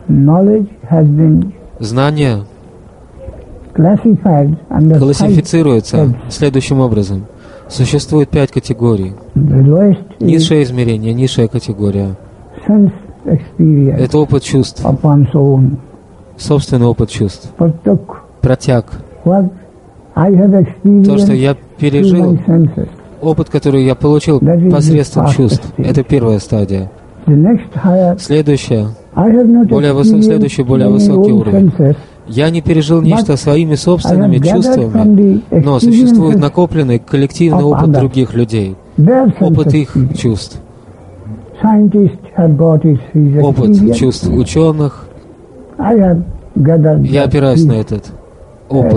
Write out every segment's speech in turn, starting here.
Знание классифицируется следующим образом. Существует 5 категорий. Низшее измерение, низшая категория. Это опыт чувств. Собственный опыт чувств. Пратяг. То, что я пережил, опыт, который я получил посредством чувств. Это первая стадия. Следующая, более высокий уровень. Я не пережил нечто своими собственными чувствами, но существует накопленный коллективный опыт других людей, опыт их чувств, опыт чувств ученых. Я опираюсь на этот опыт,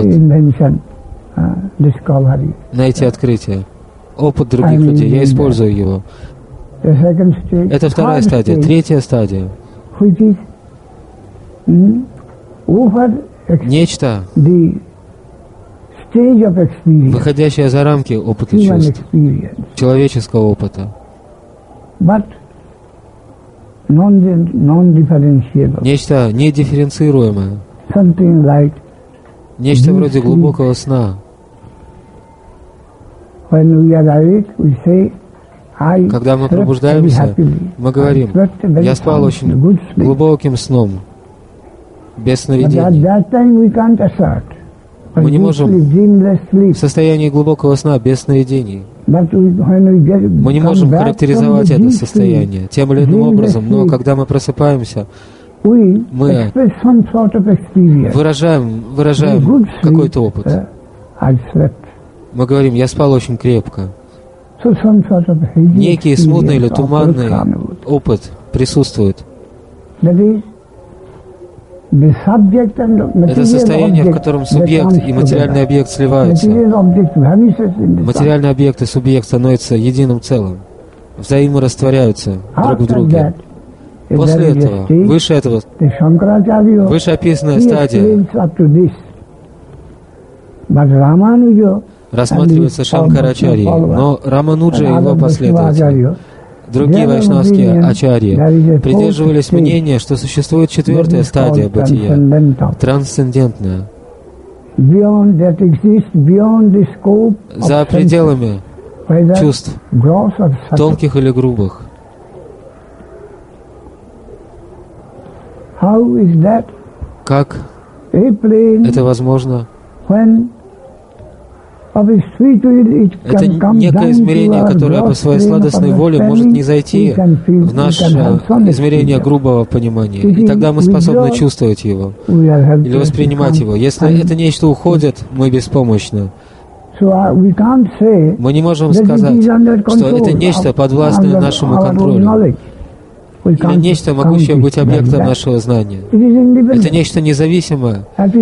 на эти открытия, опыт других людей, я использую его. Это вторая стадия. Третья стадия. Нечто, выходящее за рамки опыта чувств, человеческого опыта. Нечто недифференцируемое. Нечто вроде глубокого сна. Когда мы пробуждаемся, мы говорим: я спал очень глубоким сном, без сновидений. Мы не можем в состоянии глубокого сна, без сновидений. Мы не можем характеризовать это состояние тем или иным образом, но когда мы просыпаемся, мы выражаем какой-то опыт. Мы говорим: я спал очень крепко. Некий смутный или туманный опыт присутствует. Это состояние, в котором субъект и материальный объект сливаются. Материальный объект и субъект становятся единым целым, взаиморастворяются друг в друге. После этого, выше описанная стадия рассматривается Шанкарачарьей, но Рамануджа и его последователи, другие вайшнавские ачарьи, придерживались мнения, что существует 4-я стадия бытия, трансцендентная, за пределами чувств, тонких или грубых. Как это возможно? Это некое измерение, которое по своей сладостной воле может не зайти в наше измерение грубого понимания. И тогда мы способны чувствовать его или воспринимать его. Если это нечто уходит, мы беспомощны. Мы не можем сказать, что это нечто подвластное нашему контролю. Или нечто, могущее быть объектом нашего знания. Это нечто независимое.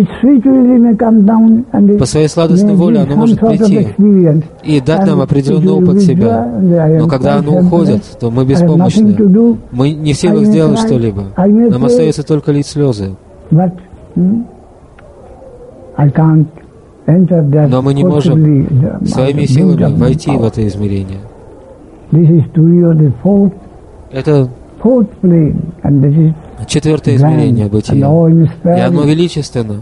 По своей сладостной воле оно может прийти и дать нам определенный опыт себя. Но когда оно уходит, то мы беспомощны. Мы не в силах сделать что-либо. Нам остается только лить слезы. Но мы не можем своими силами войти в это измерение. Это 4-е измерение бытия. И оно величественно,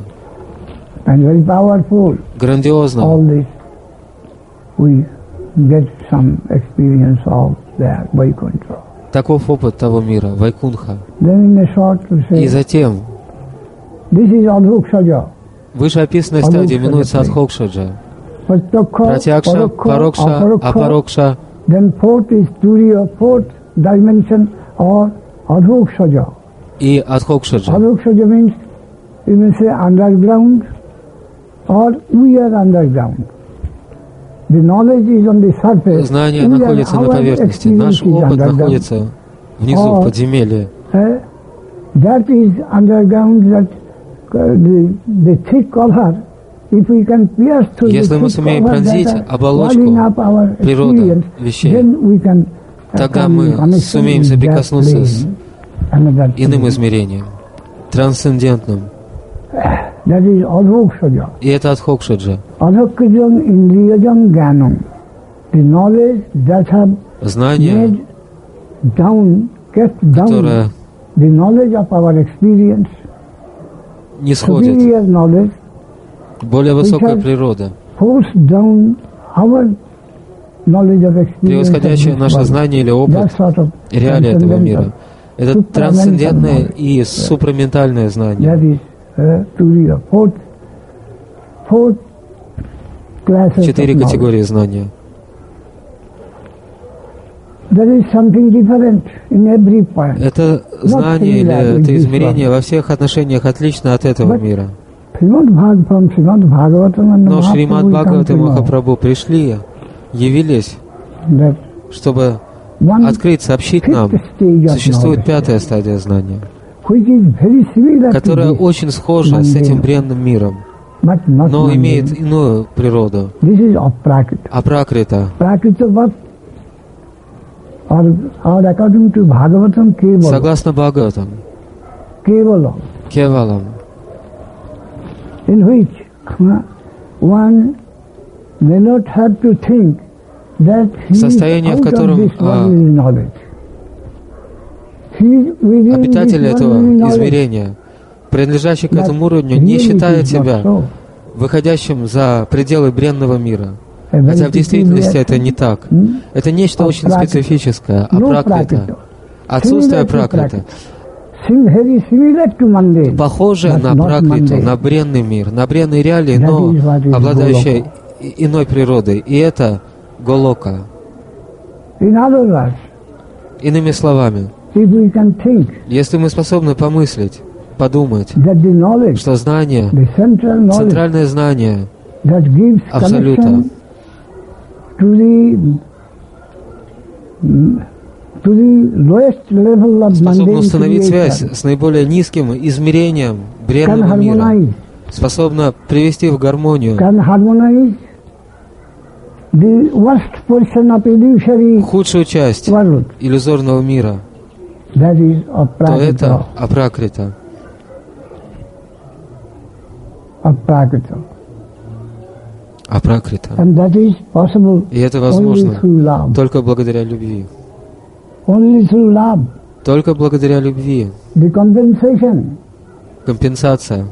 грандиозно. Таков опыт того мира, Вайкунха. И затем вышеописанная стадия именуется Адхокшаджа. Пратьякша, Парокша, Апарокша. И Адхокшаджа. Adhokshaja means, you may say underground, or we are underground. The knowledge is on the surface. Знание находится на поверхности, наш опыт находится внизу, в подземелье. That is underground, that the thick color. Если мы сумеем пронзить оболочку природы вещей, тогда мы сумеем соприкоснуться с иным измерением, трансцендентным. И это Адхокшаджа. Знание, которое the knowledge of our experience, не сходит. superior knowledge, Более высокая природа, forced down our knowledge of experience, превосходящее наше знание или опыт, that sort of реалии этого transcendental, мира. Это трансцендентное и супраментальное знание. that is theory of fourth classes of 4 knowledge. категории знания. There is something different in every point. Это знание или это измерение во всех отношениях отлично от этого мира. Но Шримад Бхагаватам и Махапрабху пришли, явились, чтобы открыть, сообщить нам, существует 5-я стадия знания, которая очень схожа с этим бренным миром, но имеет иную природу. Апракрита. Согласно Бхагаватам, Кевалам, in which one may not have to think that he состояние, в котором обитатель этого измерения, принадлежащий к этому уровню, не считает себя выходящим за пределы бренного мира. Хотя в действительности это не так. Это нечто очень специфическое, апракрита. Отсутствие пракрита. Похожее на пракриту, на бренный мир, на бренные реалии, но обладающее иной природой. И это Голока. Иными словами, если мы способны помыслить, подумать, что знание, центральное знание Абсолюта, способно установить связь с наиболее низким измерением бренного мира, способно привести в гармонию худшую часть иллюзорного мира, то это апракрита. Апракрита. И это возможно только благодаря любви. Только благодаря любви. Компенсация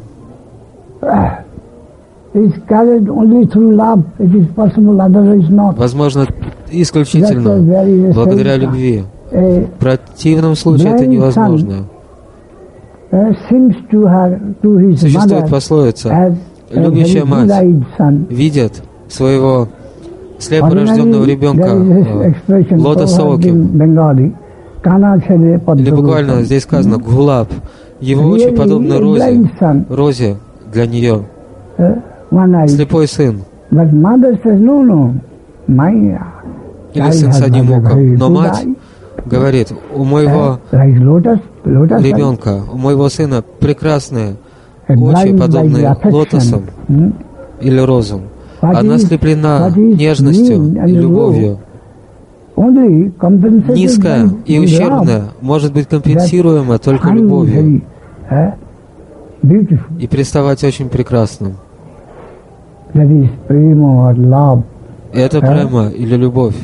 возможно исключительно благодаря любви. В противном случае это невозможно. Существует пословица: любящая мать видит своего слепорожденного ребенка лотосовым. Или буквально здесь сказано гулаб. Его очень подобно розе для нее. Слепой сын. Или сын с одним оком. Но мать говорит: у моего ребенка, у моего сына прекрасные очи, подобные лотосам или розам. Она слеплена нежностью и любовью. Низкое и ущербное может быть компенсируемо только любовью и представать очень прекрасным. И это према или любовь.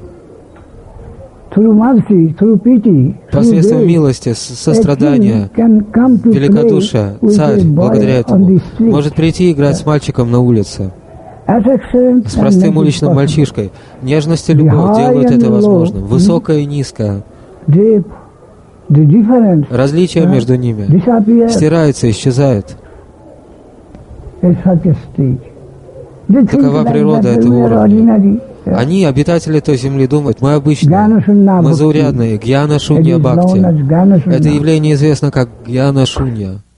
Посредством милости, сострадания, великодушия, царь, благодаря этому, может прийти и играть с мальчиком на улице, с простым уличным мальчишкой. Нежность и любовь делают это возможным. Высокое и низкое. Различия между ними стираются, исчезают. Такова природа этого уровня. Они, обитатели той земли, думают: мы обычные, мы заурядные, гьяна шунья бхакти. Это явление известно как гьяна шунья.